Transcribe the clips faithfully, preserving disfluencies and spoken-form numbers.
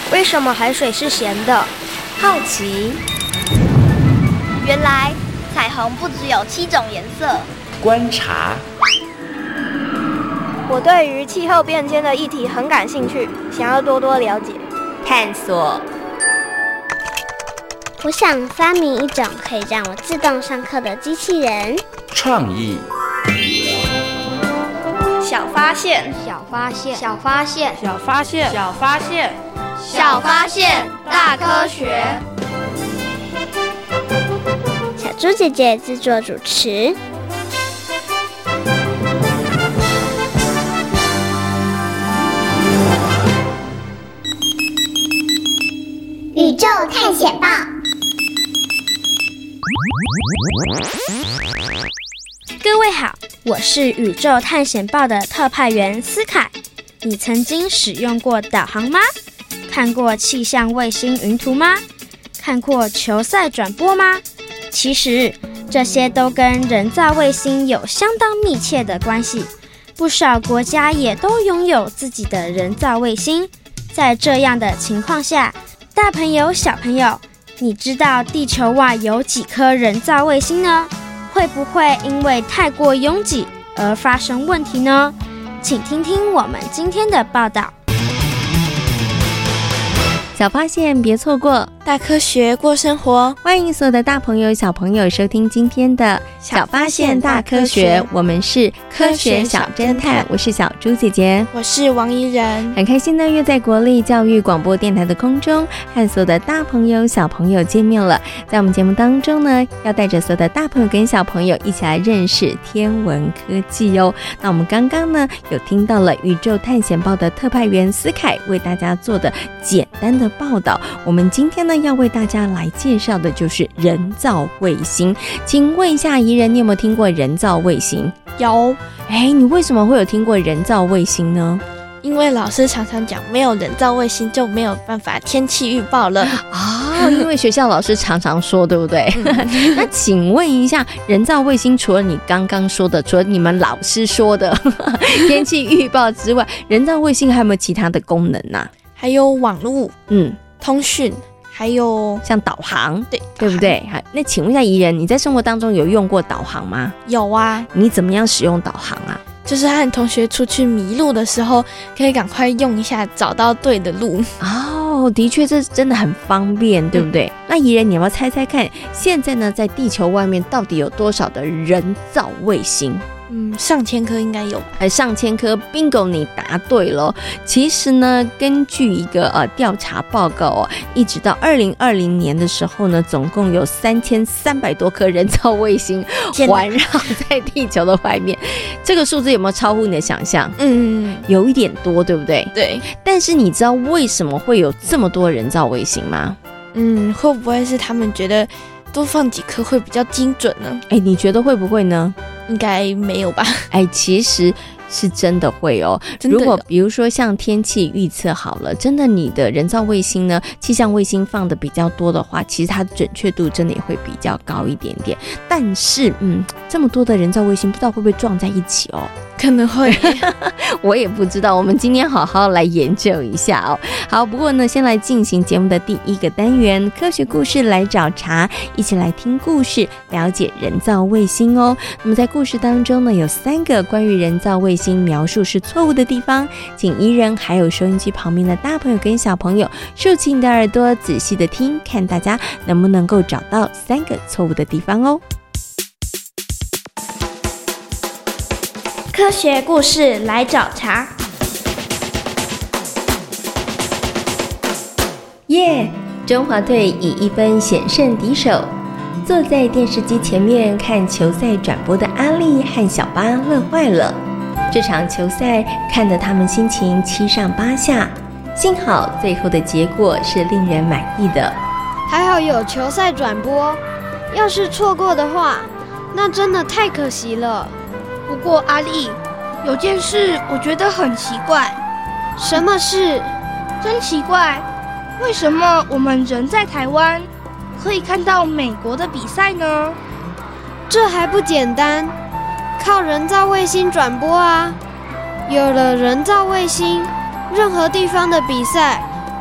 为什么海水是咸的？ 好奇。 原来彩虹不只有七种颜色。 观察。 我对于气候变迁的议题很感兴趣，想要多多了解。 探索。 我想发明一种可以让我自动上课的机器人。 创意。 小发现， 小发现，小发现， 小发现，小发现， 小发现，大科学。 小猪姐姐制作主持。 宇宙探险报。 各位好，我是宇宙探险报的特派员思凯。你曾经使用过导航吗？看过气象卫星云图吗？看过球赛转播吗？其实这些都跟人造卫星有相当密切的关系，不少国家也都拥有自己的人造卫星。在这样的情况下，大朋友小朋友，你知道地球外有几颗人造卫星呢？会不会因为太过拥挤而发生问题呢？请听听我们今天的报道。 小发现别错过， 大科学过生活。 欢迎所有的大朋友小朋友收听今天的小发现大科学，我们是科学小侦探，我是小猪姐姐， 我是王怡人。 很开心呢，又在国立教育广播电台的空中和所有的大朋友小朋友见面了。在我们节目当中呢，要带着所有的大朋友跟小朋友一起来认识天文科技哦。那我们刚刚呢有听到了宇宙探险报的特派员思凯为大家做的简单的报道，我们今天呢要为大家来介绍的就是人造卫星。请问一下怡人，你有没有听过人造卫星？ 有。 哎，你为什么会有听过人造卫星呢？ 因为老师常常讲，没有人造卫星就没有办法天气预报了啊、哦。因为学校老师常常说，对不对？嗯、那请问一下，人造卫星除了你刚刚说的，除了你们老师说的天气预报之外，人造卫星还有没有其他的功能啊？ 还有网络， 嗯， 通讯，还有像导航， 对， 对不对？好，那请问一下怡人，你在生活当中有用过导航吗？ 有啊。 你怎么样使用导航啊？ 就是和同学出去迷路的时候，可以赶快用一下，找到对的路。 哦，的确，这真的很方便，对不对？嗯、那怡人，你要不要猜猜看，现在呢，在地球外面到底有多少的人造卫星？ 嗯，上千颗应该有吧？ 哎，上千颗 ，bingo， 你答对了。其实呢，根据一个呃调查报告哦，一直到二零二零年的时候呢，总共有三千三百多颗人造卫星环绕在地球的外面。这个数字有没有超乎你的想象？ 嗯， 有一点多，对不对？ 对。 但是你知道为什么会有这么多人造卫星吗？ 嗯，会不会是他们觉得多放几颗会比较精准呢？ 哎，你觉得会不会呢？ 应该没有吧？ 哎，其实是真的会哦。如果比如说像天气预测好了，真的你的人造卫星呢，气象卫星放的比较多的话，其实它的准确度真的也会比较高一点点。但是，嗯，这么多的人造卫星，不知道会不会撞在一起哦？ 可能会， 我也不知道。我们今天好好来研究一下哦。好，不过呢，先来进行节目的第一个单元——科学故事来找茬，一起来听故事，了解人造卫星哦。那么在故事当中呢，有三个关于人造卫星描述是错误的地方，请怡人还有收音机旁边的大朋友跟小朋友竖起你的耳朵，仔细的听，看大家能不能够找到三个错误的地方哦。 科学故事来找茬。 耶、yeah, 中华队以一分险胜敌手。坐在电视机前面看球赛转播的阿丽和小巴乐坏了。这场球赛看得他们心情七上八下，幸好最后的结果是令人满意的。 还好有球赛转播，要是错过的话，那真的太可惜了。 不过阿丽，有件事我觉得很奇怪。 什么事？ 真奇怪，为什么我们人在台湾可以看到美国的比赛呢？ 这还不简单，靠人造卫星转播啊！有了人造卫星，任何地方的比赛，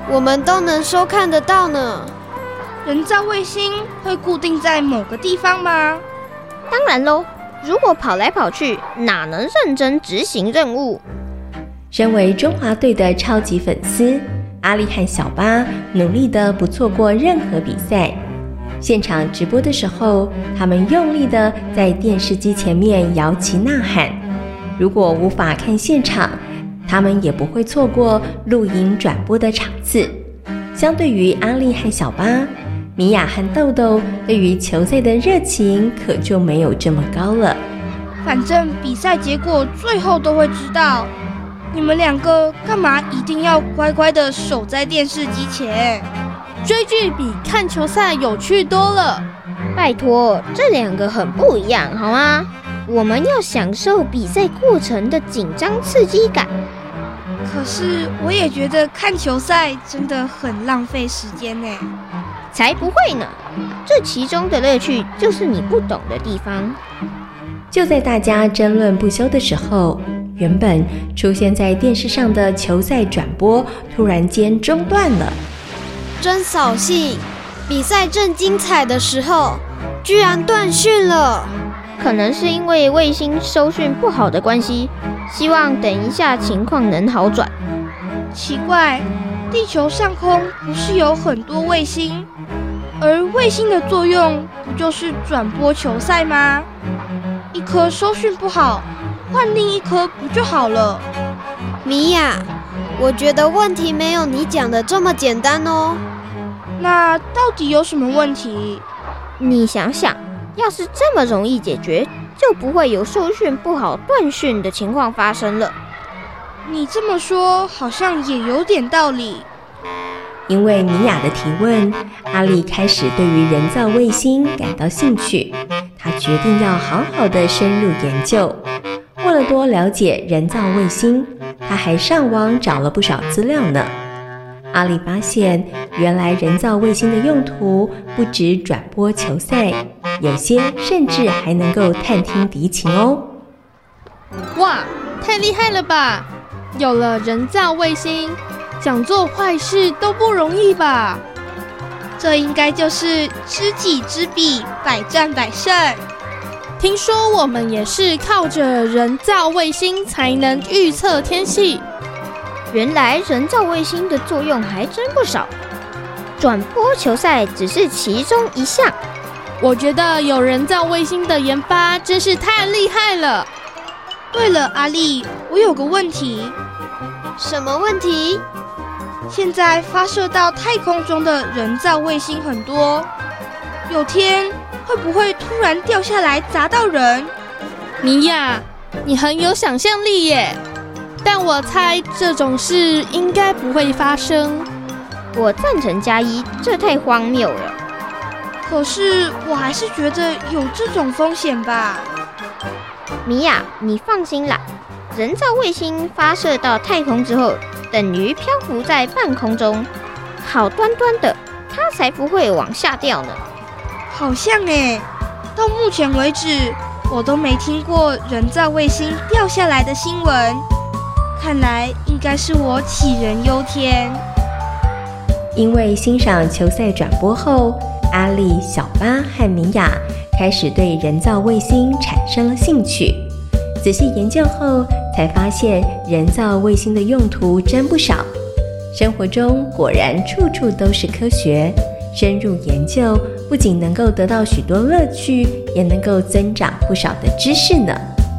我们都能收看得到呢。 人造卫星会固定在某个地方吗？ 当然咯，如果跑来跑去，哪能认真执行任务？ 身为中华队的超级粉丝，阿丽和小巴努力的不错过任何比赛。现场直播的时候，他们用力的在电视机前面摇旗呐喊。如果无法看现场，他们也不会错过录影转播的场次。相对于阿丽和小巴，米娅和豆豆对于球赛的热情可就没有这么高了。 反正比赛结果最后都会知道，你们两个干嘛一定要乖乖的守在电视机前？ 追剧比看球赛有趣多了。 拜托，这两个很不一样，好吗？我们要享受比赛过程的紧张刺激感。 可是我也觉得看球赛真的很浪费时间呢。 才不会呢，这其中的乐趣就是你不懂的地方。 就在大家争论不休的时候，原本出现在电视上的球赛转播突然间中断了。 真扫兴！比赛正精彩的时候，居然断讯了。 可能是因为卫星收讯不好的关系，希望等一下情况能好转。 奇怪，地球上空不是有很多卫星，而卫星的作用不就是转播球赛吗？一颗收讯不好，换另一颗不就好了？ 米娅，我觉得问题没有你讲的这么简单哦。 那到底有什么问题？ 你想想，要是这么容易解决，就不会有收讯不好断讯的情况发生了。 你这么说好像也有点道理。 因为米娅的提问，阿丽开始对于人造卫星感到兴趣，她决定要好好的深入研究。为了多了解人造卫星，她还上网找了不少资料呢。阿丽发现，原来人造卫星的用途不止转播球赛，有些甚至还能够探听敌情哦。 哇，太厉害了吧！有了人造卫星，想做坏事都不容易吧？ 这应该就是知己知彼，百战百胜。 听说我们也是靠着人造卫星才能预测天气。 原来人造卫星的作用还真不少，转播球赛只是其中一项。 我觉得有人造卫星的研发真是太厉害了。 对了，阿丽，我有个问题。 什么问题？ 现在发射到太空中的人造卫星很多，有天会不会突然掉下来砸到人？ 米娅，你很有想象力耶，但我猜这种事应该不会发生。 我赞成加一，这太荒谬了。 可是我还是觉得有这种风险吧。 米娅，你放心啦，人造卫星发射到太空之后，等于漂浮在半空中，好端端的，它才不会往下掉呢。 好像耶，到目前为止，我都没听过人造卫星掉下来的新闻。看来应该是我杞人忧天。 因为欣赏球赛转播后，阿丽、小巴和米娅开始对人造卫星产生了兴趣。仔细研究后，才发现人造卫星的用途真不少。生活中果然处处都是科学，深入研究不仅能够得到许多乐趣，也能够增长不少的知识呢。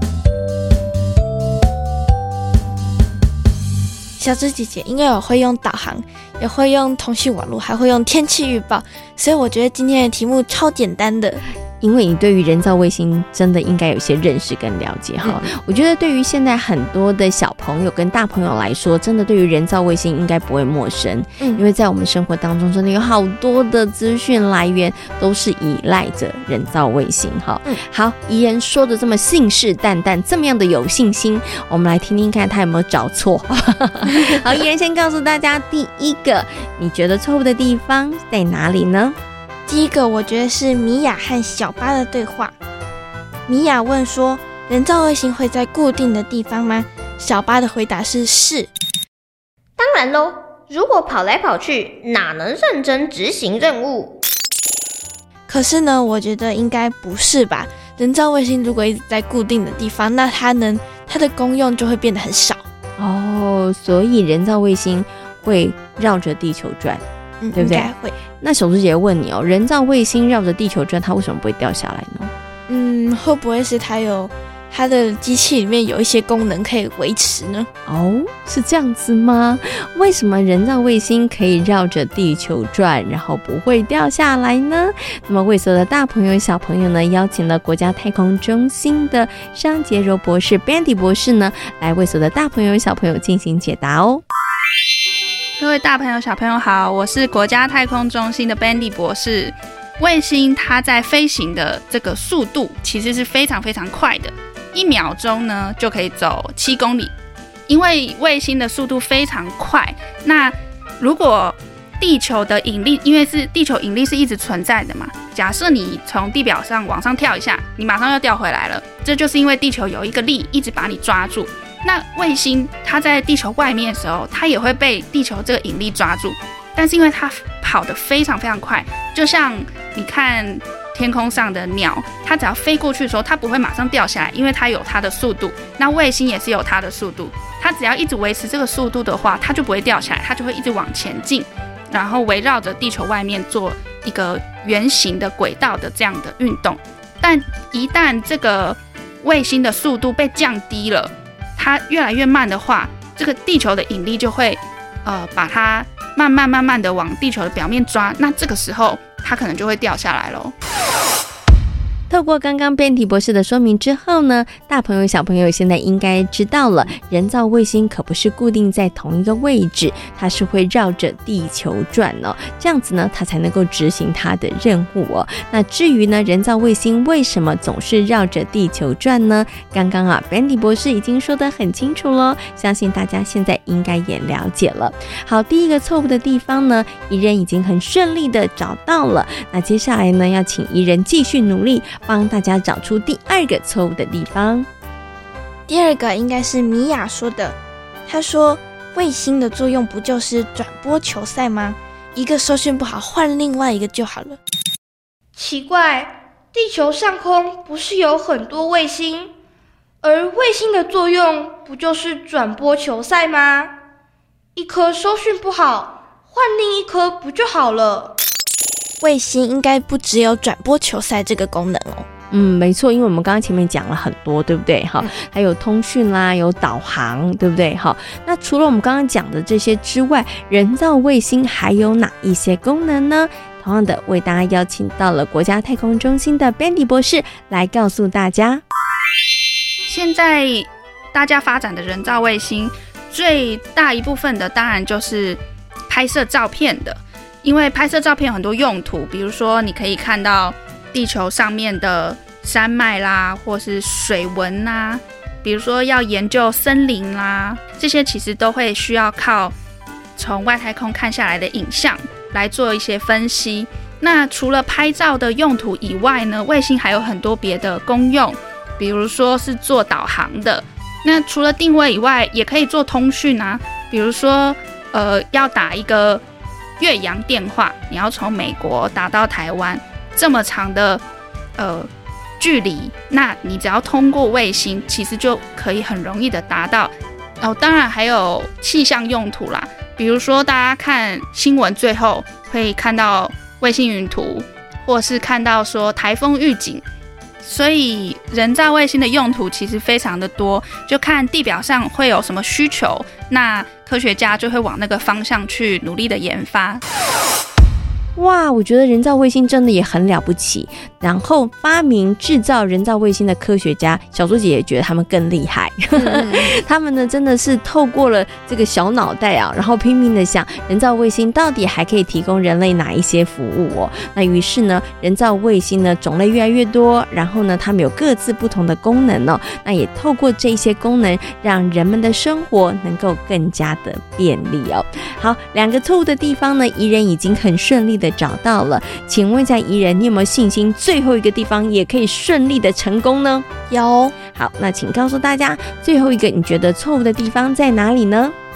小芝姐姐因为我会用导航，也会用通讯网络，还会用天气预报，所以我觉得今天的题目超简单的。 因为你对于人造卫星真的应该有些认识跟了解哈、嗯，我觉得对于现在很多的小朋友跟大朋友来说，真的对于人造卫星应该不会陌生，嗯，因为在我们生活当中真的有好多的资讯来源都是依赖着人造卫星哈、嗯。好，怡人说的这么信誓旦旦，这么样的有信心，我们来听听看他有没有找错。好，怡人先告诉大家，第一个，你觉得错误的地方在哪里呢？ 第一个我觉得是米娅和小巴的对话。米娅问说，人造卫星会在固定的地方吗？小巴的回答是是。 当然咯， 如果跑来跑去，哪能认真执行任务？ 可是呢，我觉得应该不是吧？人造卫星如果一直在固定的地方，那它能它的功用就会变得很少哦。所以人造卫星会绕着地球转， 嗯， 对不对？ 应该会。 那小猪姐姐问你哦，人造卫星绕着地球转，它为什么不会掉下来呢？ 嗯，会不会是它有它的机器里面有一些功能可以维持呢？ 哦，是这样子吗？为什么人造卫星可以绕着地球转，然后不会掉下来呢？那么为所有的大朋友小朋友呢，邀请了国家太空中心的商杰柔博士 Bandy 博士呢，来为所有的大朋友小朋友进行解答哦。 各位大朋友小朋友好，我是国家太空中心的 Bandy 博士。卫星它在飞行的这个速度其实是非常非常快的，一秒钟呢就可以走七公里。因为卫星的速度非常快，那如果地球的引力，因为是地球引力是一直存在的嘛，假设你从地表上往上跳一下，你马上要掉回来了，这就是因为地球有一个力一直把你抓住。那卫星它在地球外面的时候，它也会被地球这个引力抓住，但是因为它跑得非常非常快，就像你看天空上的鸟，它只要飞过去的时候，它不会马上掉下来，因为它有它的速度。那卫星也是有它的速度，它只要一直维持这个速度的话，它就不会掉下来，它就会一直往前进，然后围绕着地球外面做一个圆形的轨道的这样的运动。但一旦这个卫星的速度被降低了，它越来越慢的话，这个地球的引力就会呃把它慢慢慢慢的往地球的表面抓，那这个时候它可能就会掉下来咯。 透过刚刚 Bandy 博士的说明之后呢，大朋友小朋友现在应该知道了，人造卫星可不是固定在同一个位置，它是会绕着地球转哦，这样子呢，它才能够执行它的任务哦。那至于呢，人造卫星为什么总是绕着地球转呢？刚刚啊 Bandy 博士已经说得很清楚咯，相信大家现在应该也了解了。好，第一个错误的地方呢，宜人已经很顺利的找到了，那接下来呢，要请宜人继续努力帮大家找出第二个错误的地方。 第二个应该是米娅说的，她说卫星的作用不就是转播球赛吗？一个收讯不好换另外一个就好了。 奇怪，地球上空不是有很多卫星，而卫星的作用不就是转播球赛吗？一颗收讯不好换另一颗不就好了？ 卫星应该不只有转播球赛这个功能哦。 嗯，没错，因为我们刚刚前面讲了很多，对不对？哈、嗯，还有通讯啦，有导航，对不对？好，那除了我们刚刚讲的这些之外，人造卫星还有哪一些功能呢？同样的，为大家邀请到了国家太空中心的 Bandy 博士来告诉大家。 现在大家发展的人造卫星，最大一部分的当然就是拍摄照片的。因为拍摄照片有很多用途，比如说你可以看到地球上面的山脉啦，或是水文啦，比如说要研究森林啦，这些其实都会需要靠从外太空看下来的影像来做一些分析。那除了拍照的用途以外呢，卫星还有很多别的功用，比如说是做导航的。那除了定位以外，也可以做通讯啊，比如说呃要打一个越洋电话，你要从美国打到台湾这么长的呃距离，那你只要通过卫星，其实就可以很容易的达到。哦，当然还有气象用途啦，比如说大家看新闻最后会看到卫星云图，或是看到说台风预警。所以人造卫星的用途其实非常的多，就看地表上会有什么需求，那科学家就会往那个方向去努力的研发。 哇，我觉得人造卫星真的也很了不起，然后发明制造人造卫星的科学家，小猪姐也觉得他们更厉害。嗯、他们呢真的是透过了这个小脑袋啊，然后拼命的想人造卫星到底还可以提供人类哪一些服务哦。那于是呢，人造卫星呢种类越来越多，然后呢他们有各自不同的功能哦。那也透过这些功能，让人们的生活能够更加的便利哦。好，两个错误的地方呢，宜人已经很顺利的找到了，请问一下宜人，你有没有信心最后一个地方也可以顺利的成功呢？ 有。 好，那请告诉大家最后一个你觉得错误的地方在哪里呢？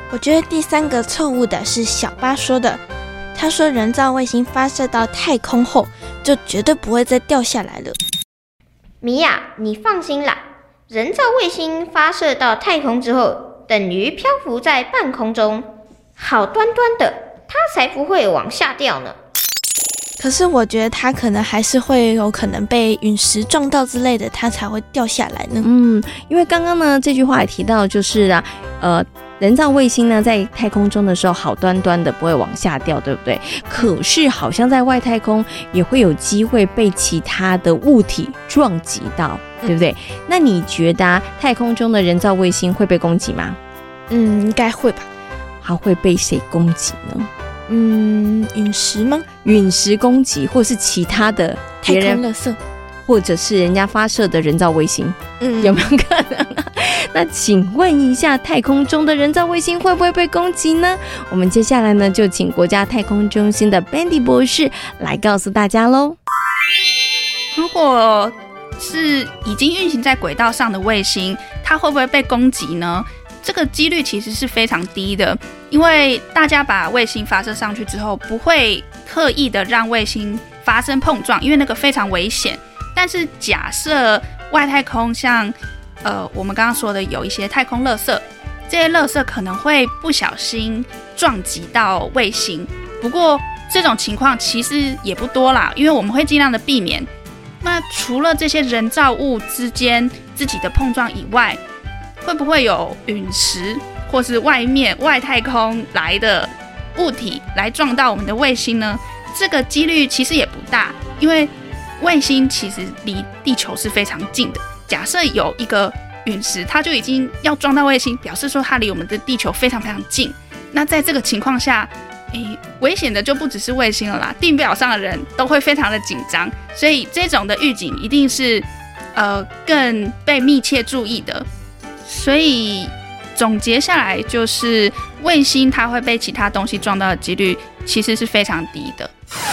我觉得第三个错误的是小巴说的，他说人造卫星发射到太空后就绝对不会再掉下来了。 米娅，你放心啦，人造卫星发射到太空之后，等于漂浮在半空中，好端端的，它才不会往下掉呢。 可是我觉得它可能还是会有可能被陨石撞到之类的，它才会掉下来呢。 嗯，因为刚刚呢这句话也提到，就是啊，呃。人造卫星呢，在太空中的时候好端端的，不会往下掉，对不对？可是好像在外太空也会有机会被其他的物体撞击到，对不对？嗯、那你觉得、啊、太空中的人造卫星会被攻击吗？ 嗯，应该会吧。 它会被谁攻击呢？ 嗯，陨石吗？ 陨石攻击，或是其他的太空垃圾， 或者是人家发射的人造卫星， 嗯， 有没有可能啊？那请问一下，太空中的人造卫星会不会被攻击呢？我们接下来呢，就请国家太空中心的 Bandy 博士来告诉大家喽。 如果是已经运行在轨道上的卫星，它会不会被攻击呢？这个几率其实是非常低的，因为大家把卫星发射上去之后，不会刻意的让卫星发生碰撞，因为那个非常危险。但是假设外太空像呃我们刚刚说的有一些太空垃圾，这些垃圾可能会不小心撞击到卫星，不过这种情况其实也不多啦，因为我们会尽量的避免。那除了这些人造物之间自己的碰撞以外，会不会有陨石或是外面外太空来的物体来撞到我们的卫星呢？这个几率其实也不大，因为卫星其实离地球是非常近的。假设有一个陨石，它就已经要撞到卫星，表示说它离我们的地球非常非常近。那在这个情况下，诶，危险的就不只是卫星了啦，地表上的人都会非常的紧张，所以这种的预警一定是呃更被密切注意的。所以总结下来，就是卫星它会被其他东西撞到的几率其实是非常低的。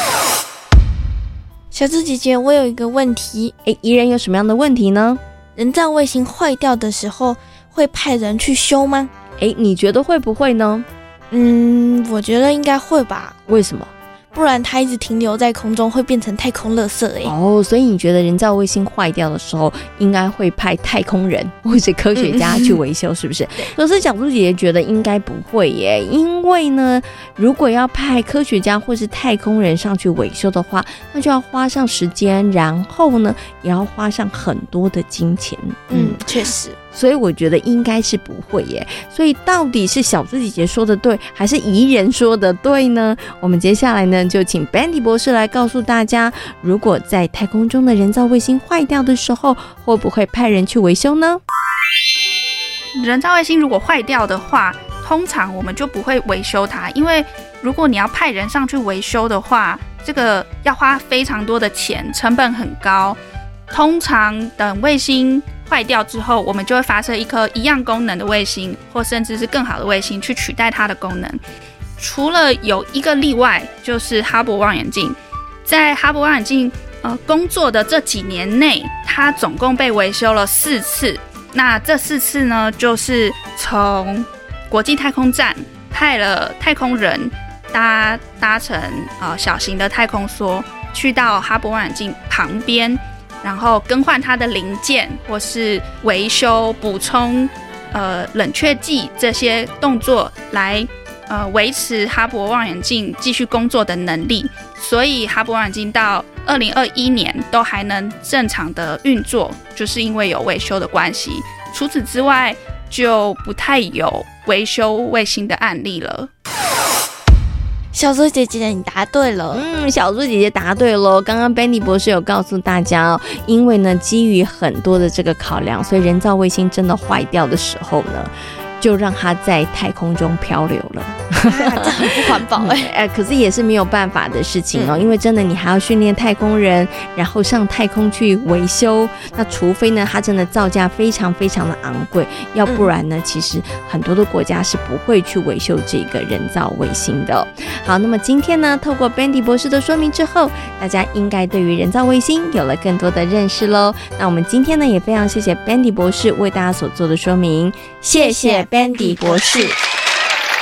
小猪姐姐，我有一个问题， 诶，宜人有什么样的问题呢？ 人造卫星坏掉的时候会派人去修吗？ 诶，你觉得会不会呢？ 嗯，我觉得应该会吧。 为什么？ 不然它一直停留在空中会变成太空垃圾欸。 哦，所以你觉得人造卫星坏掉的时候应该会派太空人或者科学家去维修，是不是？可是小猪姐姐觉得应该不会耶，因为呢，如果要派科学家或是太空人上去维修的话，那就要花上时间，然后呢也要花上很多的金钱。 嗯，确实。 所以我觉得应该是不会耶。所以到底是小猪姐姐说的对，还是宜人说的对呢？我们接下来呢，就请 Bandy 博士来告诉大家，如果在太空中的人造卫星坏掉的时候，会不会派人去维修呢？ 人造卫星如果坏掉的话，通常我们就不会维修它，因为如果你要派人上去维修的话，这个要花非常多的钱，成本很高。通常等卫星坏掉之后，我们就会发射一颗一样功能的卫星，或甚至是更好的卫星去取代它的功能。除了有一个例外，就是哈勃望远镜。在哈勃望远镜呃工作的这几年内，它总共被维修了四次。那这四次呢，就是从国际太空站派了太空人搭搭乘呃小型的太空梭，去到哈勃望远镜旁边，然后更换它的零件，或是维修、补充呃冷却剂这些动作，来呃维持哈勃望远镜继续工作的能力。所以哈勃望远镜到二零二一年都还能正常的运作，就是因为有维修的关系。除此之外，就不太有维修卫星的案例了。 小猪姐姐，你答对了。 嗯，小猪姐姐答对了。刚刚 Bandy 博士有告诉大家哦，因为呢，基于很多的这个考量，所以人造卫星真的坏掉的时候呢，就让它在太空中漂流了。 啊、这很不环保哎、 欸！可是也是没有办法的事情哦， 嗯、 因为真的你还要训练太空人，然后上太空去维修。那除非呢，它真的造价非常非常的昂贵，要不然呢，嗯、其实很多的国家是不会去维修这个人造卫星的、哦。好，那么今天呢，透过 Bandy 博士的说明之后，大家应该对于人造卫星有了更多的认识喽。那我们今天呢，也非常谢谢 Bandy 博士为大家所做的说明，谢谢 Bandy 博士。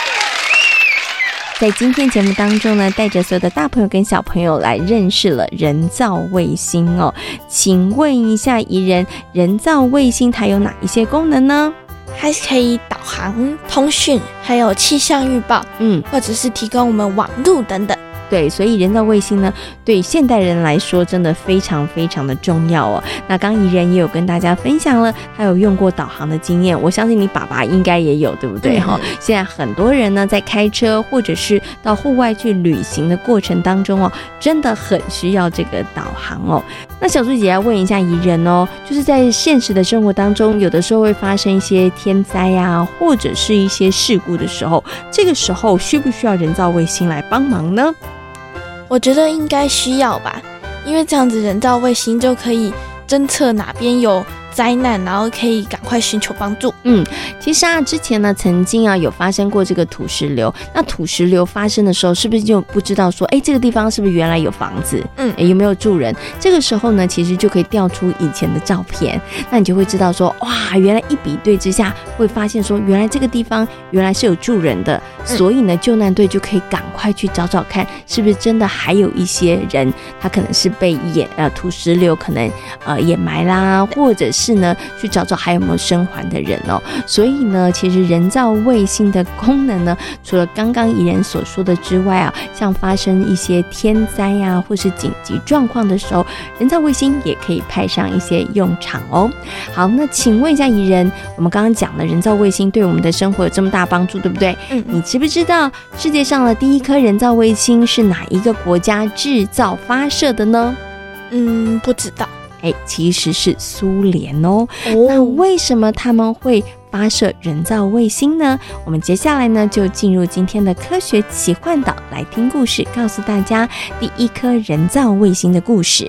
在今天节目当中呢，带着所有的大朋友跟小朋友来认识了人造卫星哦。请问一下宜人，人造卫星它有哪一些功能呢？ 还可以导航、通讯，还有气象预报，嗯，或者是提供我们网路等等。 对，所以人造卫星呢，对现代人来说真的非常非常的重要哦。那刚宜人也有跟大家分享了，他有用过导航的经验，我相信你爸爸应该也有，对不对？哈、嗯，现在很多人呢在开车或者是到户外去旅行的过程当中哦，真的很需要这个导航哦。那小猪姐要问一下宜人哦，就是在现实的生活当中，有的时候会发生一些天灾啊，或者是一些事故的时候，这个时候需不需要人造卫星来帮忙呢？ 我觉得应该需要吧，因为这样子人造卫星就可以侦测哪边有灾难，然后可以赶快寻求帮助。 嗯，其实啊，之前呢，曾经啊有发生过这个土石流。那土石流发生的时候，是不是就不知道说，哎，这个地方是不是原来有房子？嗯，有没有住人？这个时候呢，其实就可以调出以前的照片，那你就会知道说，哇，原来一比对之下，会发现说，原来这个地方原来是有住人的，嗯、所以呢，救难队就可以赶快去找找看，是不是真的还有一些人，他可能是被掩呃土石流可能呃掩埋啦，或者是是呢，去找找还有没有生还的人哦。所以呢，其实人造卫星的功能呢，除了刚刚宜人所说的之外啊，像发生一些天灾啊，或是紧急状况的时候，人造卫星也可以派上一些用场哦。好，那请问一下宜人，我们刚刚讲的人造卫星对我们的生活有这么大帮助，对不对？嗯，你知不知道世界上的第一颗人造卫星是哪一个国家制造发射的呢？ 嗯，不知道。 哎，其实是苏联哦。哦，那为什么他们会发射人造卫星呢？我们接下来呢就进入今天的科学奇幻岛，来听故事，告诉大家第一颗人造卫星的故事。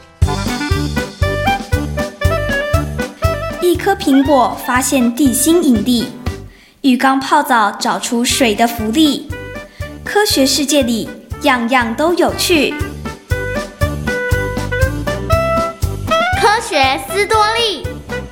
一颗苹果发现地心引力，浴缸泡澡找出水的浮力。科学世界里样样都有趣。 科学斯多利。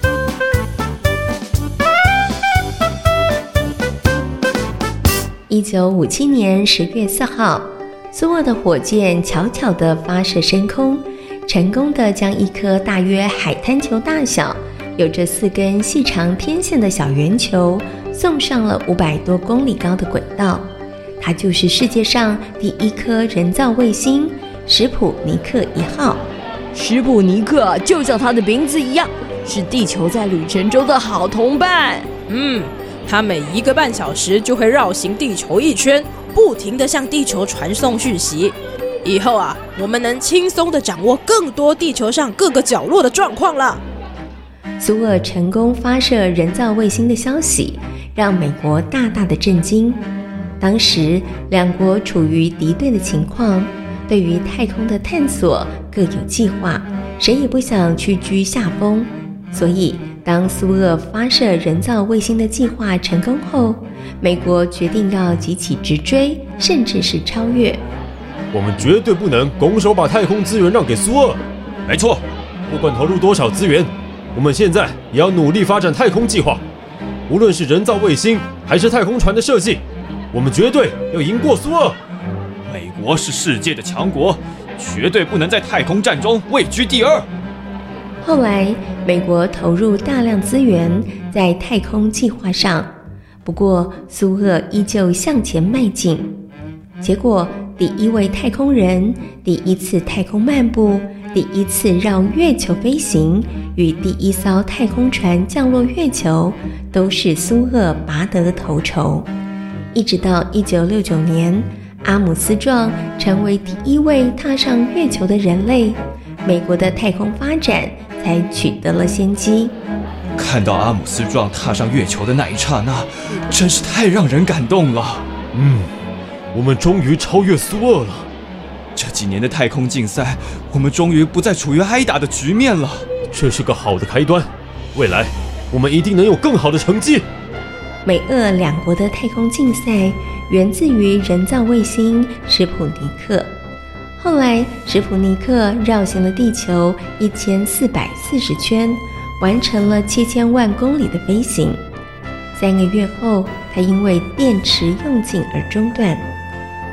一九五七年十月四号，苏俄的火箭悄悄地发射升空，成功地将一颗大约海滩球大小、有着四根细长天线的小圆球送上了五百多公里高的轨道。它就是世界上第一颗人造卫星——史普尼克一号。 史普尼克就像它的名字一样，是地球在旅程中的好同伴。 嗯，它每一个半小时就会绕行地球一圈，不停地向地球传送讯息。以后啊，我们能轻松地掌握更多地球上各个角落的状况了。 苏俄成功发射人造卫星的消息，让美国大大的震惊。当时两国处于敌对的情况，对于太空的探索各有计划，谁也不想屈居下风。所以当苏俄发射人造卫星的计划成功后，美国决定要急起直追，甚至是超越。 我们绝对不能拱手把太空资源让给苏俄。没错，不管投入多少资源，我们现在也要努力发展太空计划。无论是人造卫星还是太空船的设计，我们绝对要赢过苏俄。 美国是世界的强国，绝对不能在太空战中位居第二。 后来，美国投入大量资源在太空计划上，不过苏俄依旧向前迈进。结果，第一位太空人、第一次太空漫步、第一次绕月球飞行与第一艘太空船降落月球，都是苏俄拔得头筹。一直到一九六九年，阿姆斯壮成为第一位踏上月球的人类，美国的太空发展才取得了先机。 看到阿姆斯壮踏上月球的那一刹那，真是太让人感动了。 嗯，我们终于超越苏俄了。 这几年的太空竞赛，我们终于不再处于挨打的局面了。 这是个好的开端，未来我们一定能有更好的成绩。 美俄两国的太空竞赛源自于人造卫星史普尼克。后来，史普尼克绕行了地球一千四百四十圈，完成了七千万公里的飞行。三个月后，他因为电池用尽而中断。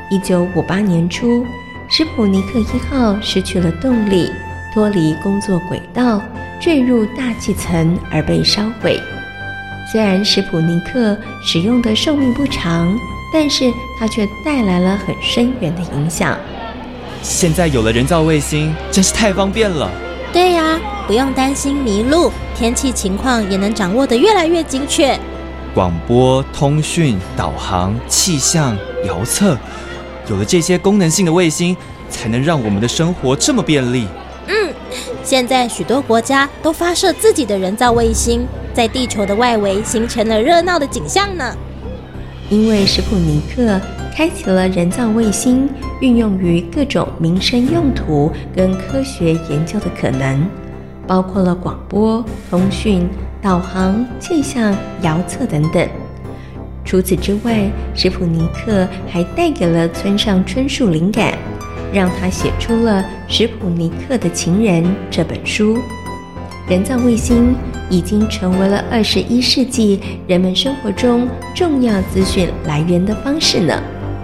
一九五八年初，史普尼克一号失去了动力，脱离工作轨道，坠入大气层而被烧毁。虽然史普尼克使用的寿命不长，但是它却带来了很深远的影响。 现在有了人造卫星，真是太方便了。 对呀、啊，不用担心迷路，天气情况也能掌握得越来越精确。 广播、通讯、导航、气象、遥测，有了这些功能性的卫星，才能让我们的生活这么便利。 嗯，现在许多国家都发射自己的人造卫星，在地球的外围形成了热闹的景象呢。 因为史普尼克开启了人造卫星运用于各种民生用途跟科学研究的可能，包括了广播、通讯、导航、气象、遥测等等。除此之外，史普尼克还带给了村上春树灵感，让他写出了《史普尼克的情人》这本书。人造卫星已经成为了二十一世纪人们生活中重要资讯来源的方式呢。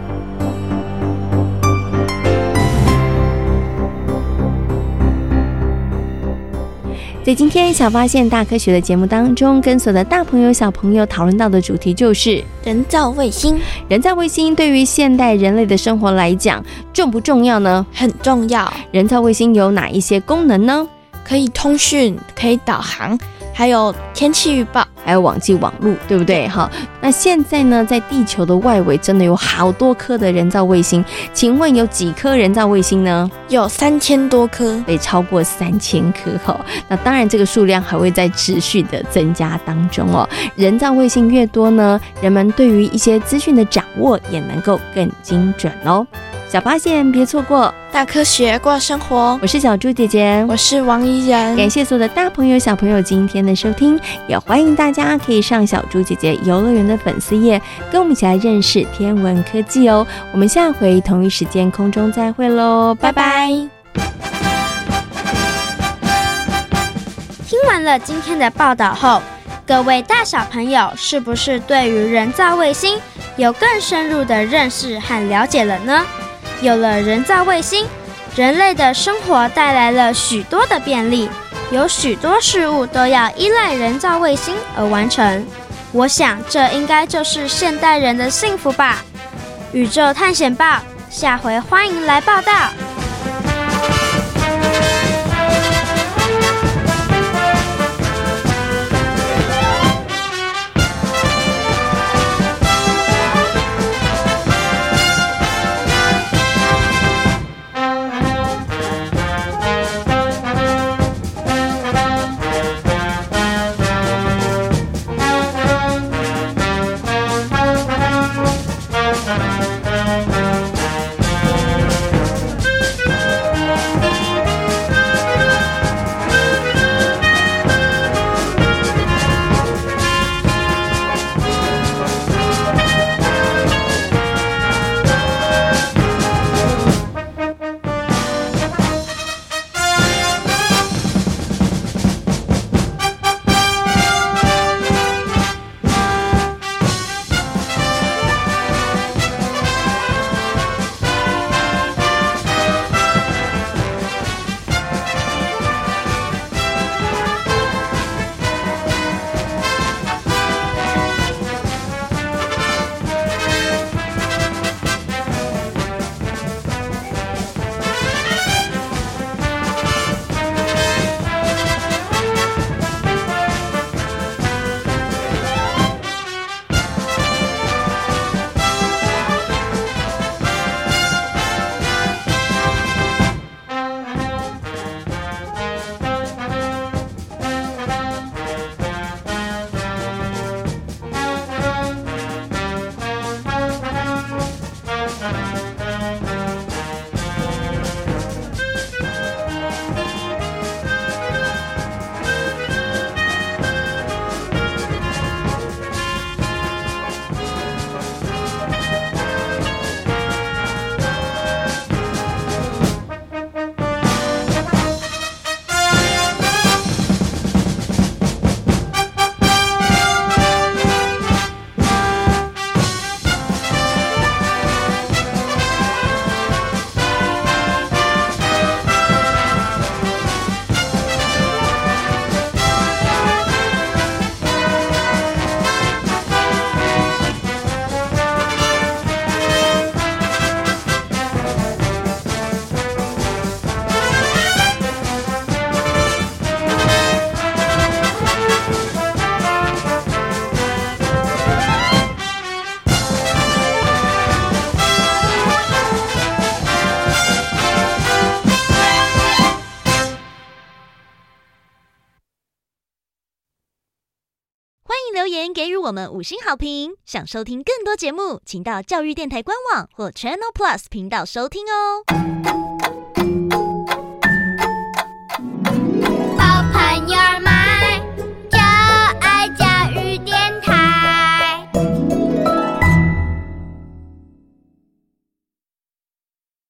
在今天小发现大科学的节目当中，跟所有的大朋友小朋友讨论到的主题就是人造卫星。 人造卫星对于现代人类的生活来讲重不重要呢？ 很重要。 人造卫星有哪一些功能呢？ 可以通讯，可以导航，还有天气预报， 还有网际网路，对不对？好，那现在呢，在地球的外围真的有好多颗的人造卫星，请问有几颗人造卫星呢？ 有三千多颗， 对，超过三千颗哈。那当然，这个数量还会在持续的增加当中哦。人造卫星越多呢，人们对于一些资讯的掌握也能够更精准哦。小发现别错过， 大科学过生活。 我是小猪姐姐， 我是王怡然。 感谢所有的大朋友小朋友今天的收听，也欢迎大家可以上小猪姐姐游乐园的粉丝页，跟我们一起来认识天文科技哦。我们下回同一时间空中再会喽，拜拜。 听完了今天的报道后，各位大小朋友是不是对于人造卫星有更深入的认识和了解了呢？有了人造卫星，人类的生活带来了许多的便利，有许多事物都要依赖人造卫星而完成。我想这应该就是现代人的幸福吧。宇宙探险报，下回欢迎来报道。 言给予我们五星好评。想收听更多节目，请到教育电台官网或 Channel Plus 频道收听哦。